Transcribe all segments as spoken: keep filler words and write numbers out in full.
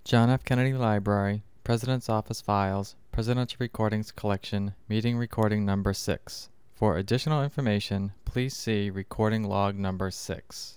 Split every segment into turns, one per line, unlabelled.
John F. Kennedy Library, President's Office Files, Presidential Recordings Collection, Meeting Recording Number six. For additional information, please see Recording Log Number six.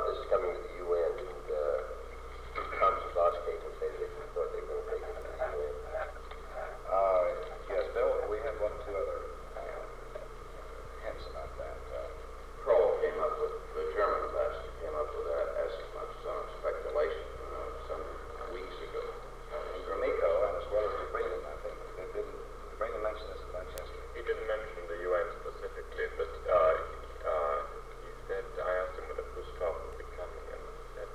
about this coming to the U N, and uh, Congress's last came and say they thought they were going to take it to the U N.
Uh, yes, Bill, we have one or two other uh, hints about that. Uh,
Kroll came up with, the German ambassador came up with that estimate, some speculation, uh, some weeks ago.
and Gromyko, and as well as Freeman, I think, they didn't, Freeman mentioned this in Manchester.
He didn't mention the U N specifically, but uh, uh, he said, I asked him whether Pushkov would be coming, and he said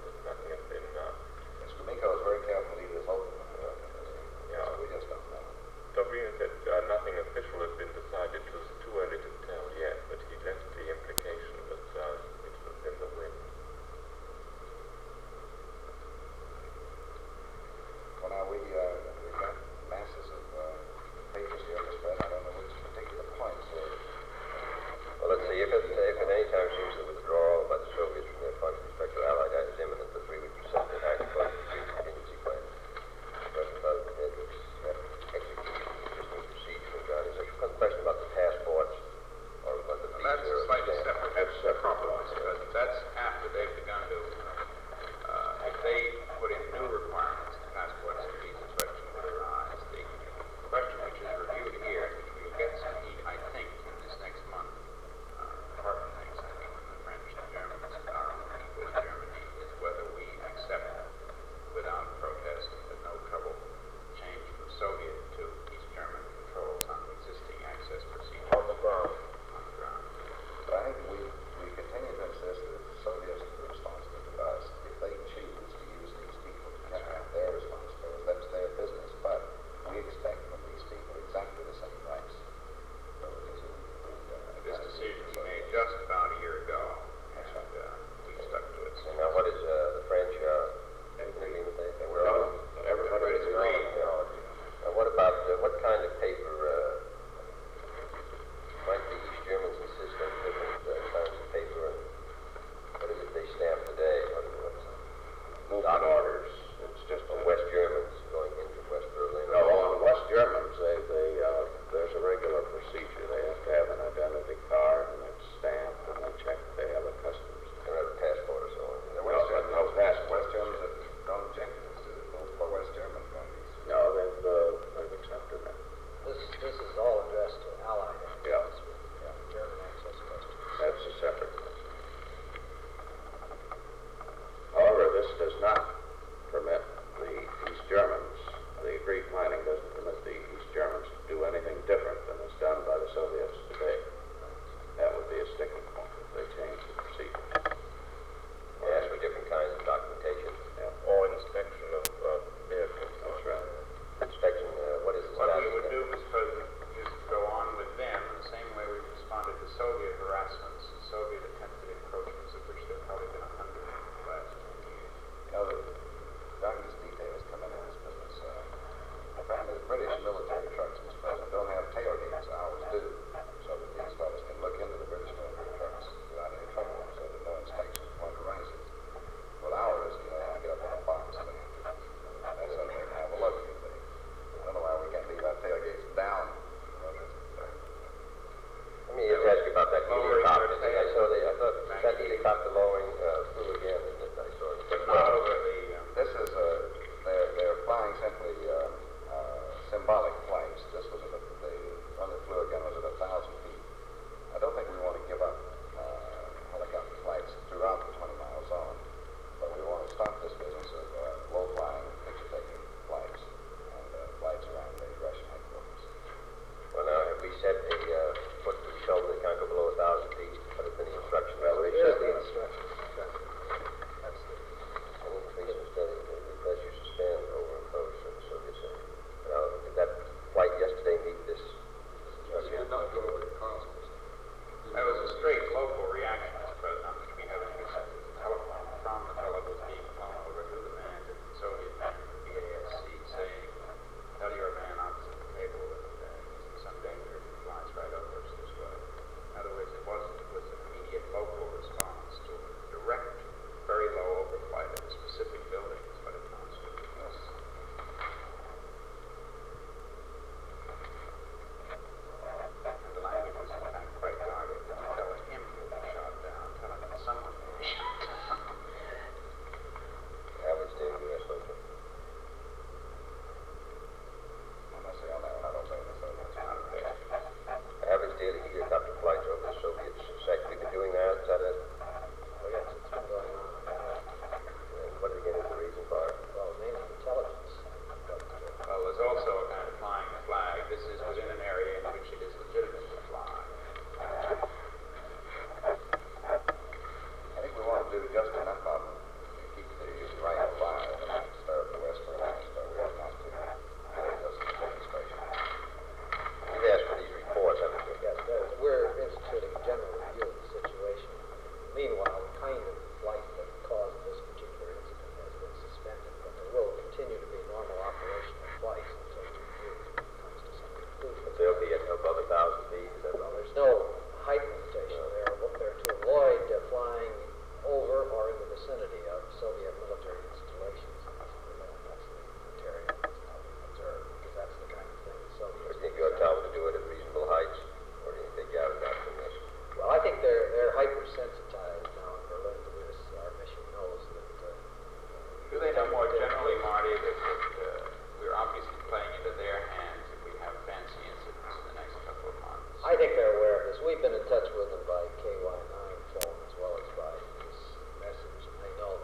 vicinity of Soviet military installations. That's the area that's now being observed, because that's the kind of thing the
Do
Soviets.
you think you ought to tell them to do it at reasonable heights, or do you think you have enough permission?
Well, I think they're they're hypersensitized now in Berlin to this. Our mission knows that. Uh,
Do they know more generally, Marty, that, that uh, we're obviously playing into their hands if we have fancy incidents in the next couple of months?
I think they're aware of this. We've been in touch with them by K Y nine phone as well as by this message, and they know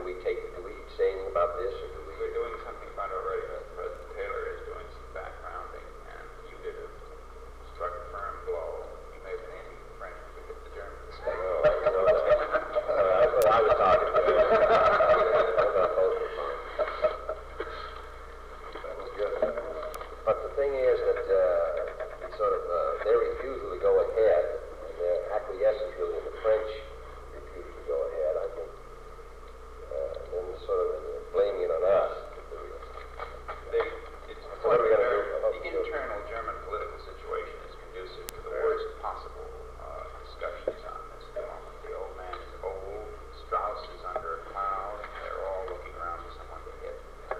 do we take, do we say anything about this, or do we?
We're doing something about it already. President Taylor is doing some backgrounding, and you did a struck a firm blow. You may have been aiming the French to hit the Germans.
Oh, I know that. Uh, that's what I was talking about.
That was good.
But the thing is that, uh, sort of, uh, their refusal to go ahead, and their acquiescence really in the French refusal to go ahead, I think, uh, and then sort of uh, blaming it on us.
They, it's
So what are we gonna do?
the internal German political situation is conducive to the worst possible uh, discussions on this at the moment. The old man is old, Strauss is under a cloud, and they're all looking around for someone to hit.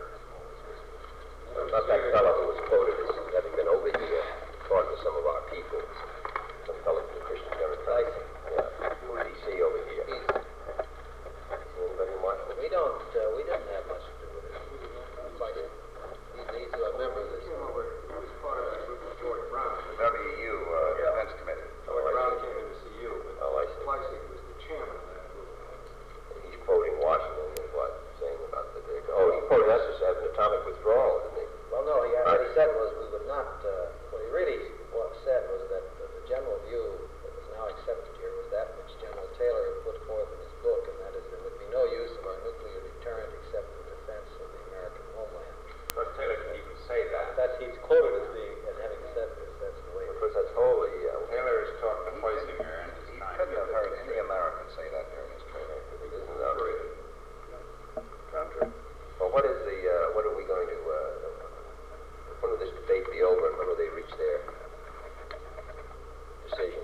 What about that fellow who was quoted as having been over here talking to some of our people? Some fellow from the Christian Democrats. Yeah. Who did he see over here? See anybody in Washington?
We don't, uh, we didn't have much to do with it. Like, he's, he's a member of this.
He was part of that group with George Brown, the W U uh,
Yeah.
Defense Committee.
Oh, I
Brown
see.
came in to see you, but
Oh, I see.
Pleisig was the chairman of that group.
He's quoting Washington and what, saying about the, oh, he quoted us as having atomic withdrawal, didn't he?
Well, no, he, what he said was we would not, uh, what he really wa- said was that the, the general view that was now accepted here was that which General Taylor had put forth in his book, and that is there would be no use of our nuclear deterrent except for the defense of the American homeland.
But Taylor didn't even say that.
That's, he's quoted as being, as having said this, that's the way.
Because that's wholly, uh,
Taylor is talking to Plessinger and is
He
trying
couldn't
to
have heard any American say that during his training.
it isn't outrageous. Contrary. Well, what is the, uh, what are we going to, uh, when will this debate be over, and when will they reach their decision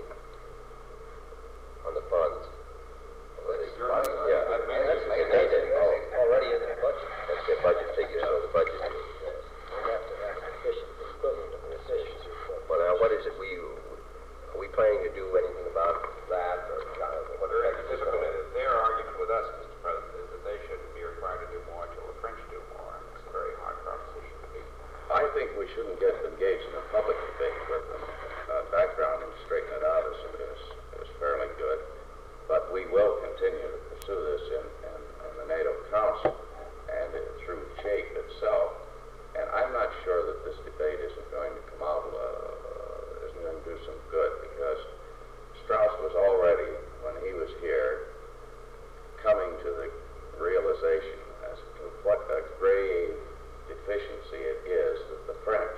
on the funds? Well, they-
Germans, I
Yeah,
think
I
they
mean,
made
that's
it.
they did.
Oh, already in their budget.
That's their budget figure, so the budget.
We have to have sufficient equivalent of the efficiency report.
Well, now, what is it, we, are we planning to do anything about that, or kind of, what
Very
effect is it
difficult.
going to?
Their argument with us, Mister President, is that they shouldn't be required to do more until the French do more. And it's a very hard proposition to be.
I think we shouldn't get engaged in a public debate with them. Uh, background and straighten it out is, is, is fairly good. But we will continue to pursue this in, in, in the NATO Council and uh, through Jake itself. And I'm not sure that this debate isn't going to come out, uh, isn't going to do some good, because Strauss was already, when he was here, coming to the realization as to what a grave deficiency it is that the French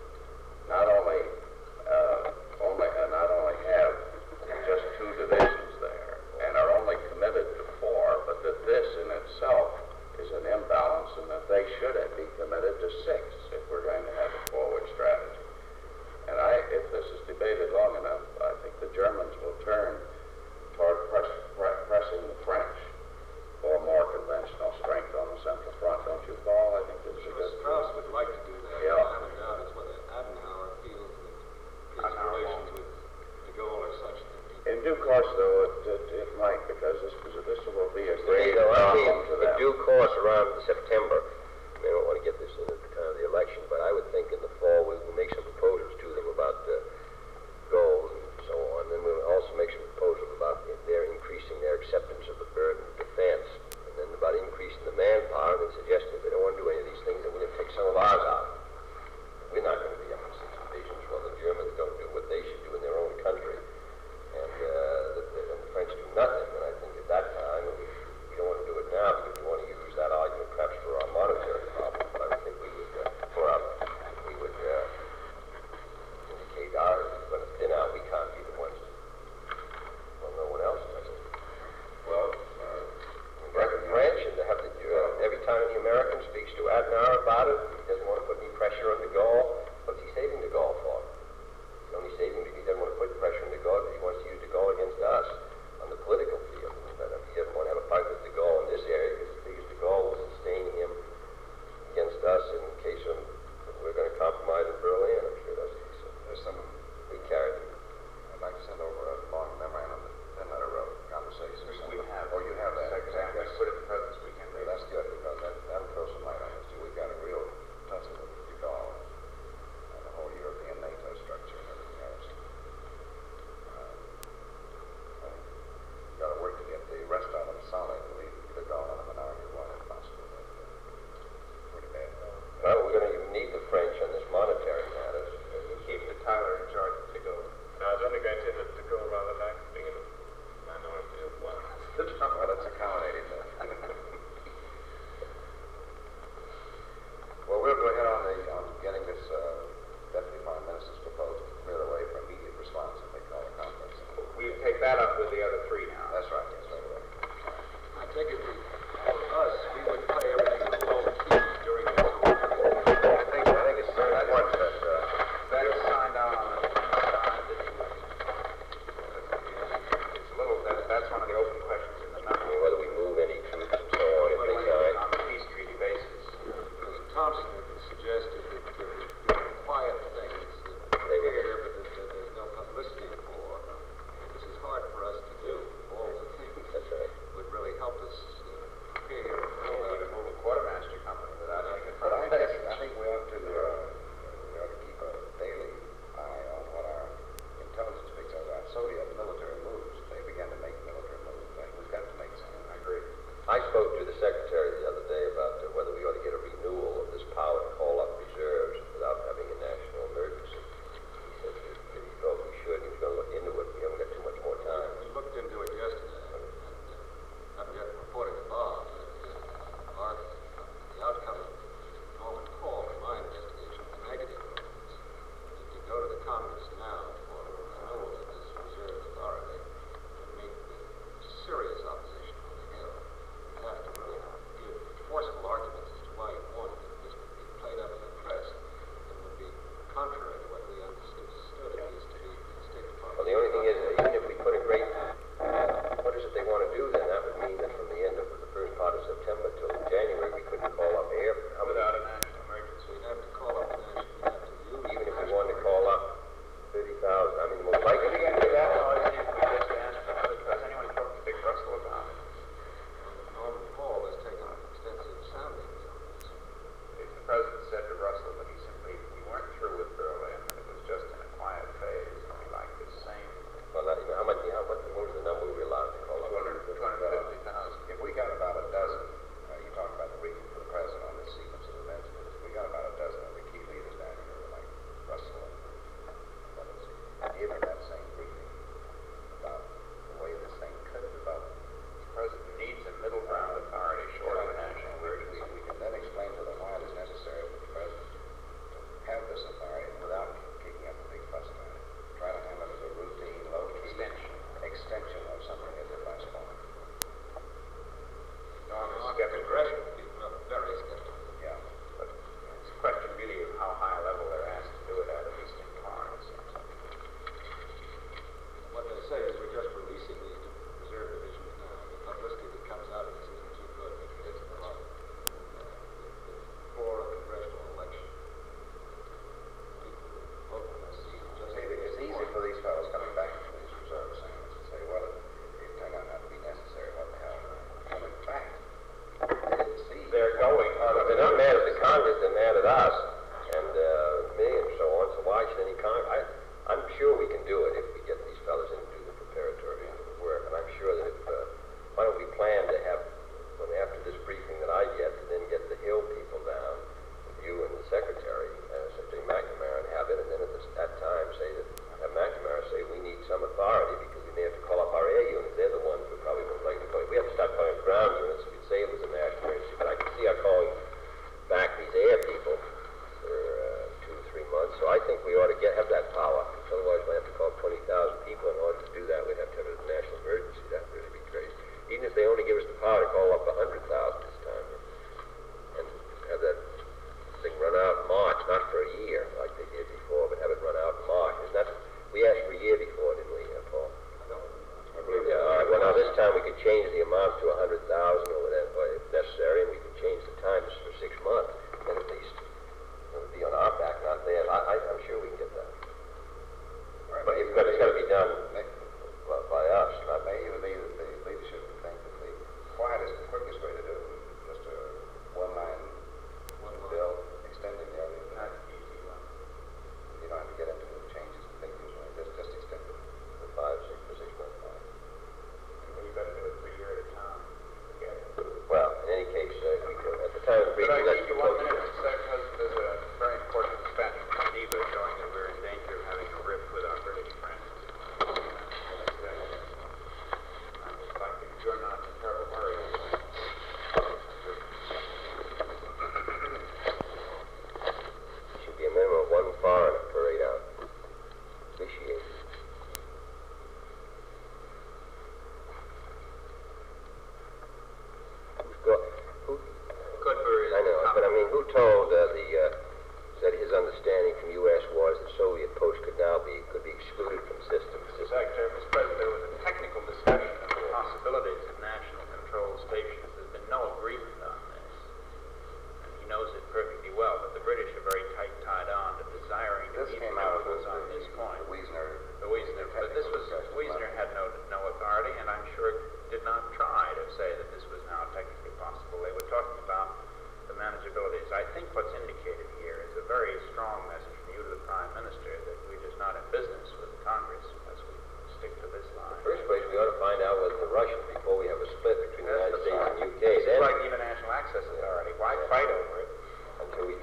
not only uh, only uh, not only have just two divisions there and are only committed to four, but that this in itself is an imbalance, and that they should be committed to six if we're going to have a forward strategy. And I, if this is debated long enough, I think the Germans will turn toward press, pre- pressing the French for more conventional strength on the Central Front, don't you, Paul? I think this is a good.
Strauss would like to do that.
Yeah.
I haven't doubt it's whether Adenauer feels that his relations with de Gaulle are such that he
In due course, though, it, it, it might, because this was this will be a great
You know, I
problem
mean,
to
in
them.
due course around September, we don't want to get this in at the time of the election, but I would think in the fall we will make some proposals to them about uh, goals and so on. Then we'll also make some proposals about if they're increasing their acceptance of the burden of defense, and then about increasing the manpower, and then suggesting if they don't want to do any of these things, then we're going to take some of ours out. We're not going to be up in six divisions while the Germans don't do what they should do in their own country, and, uh, the, the, and the French do nothing. And I think at that time, we, we don't want to do it now because we want to use that argument perhaps for our monetary problems, but I would think we would, uh, for our, we would uh, indicate our, when it's thin out, we can't be the ones. Well, no one else does it.
Well, uh,
We got the French, and to have the, uh, every time the American speaks to Adenauer about it, he doesn't want to put any pressure on de Gaulle. What's he saving de Gaulle for? He's only saving because he doesn't want to put pressure on de Gaulle because he wants to use de Gaulle against us on the political field. But uh, he doesn't want to have a fight with de Gaulle in this area because he figures de Gaulle will sustain him against us in case of, we're going to compromise in Berlin. I'm sure that's so.
there's some,
We carried it.
I'd like to send over a long memorandum that then let a conversation or something.
We have.
Oh, you have that?
Exactly.
Yes.
Put it in the President's Weekend.
Yeah, that's good, because that, that'll throw some light on this too. We've got a real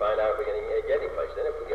find out if we can even get any place. Then if we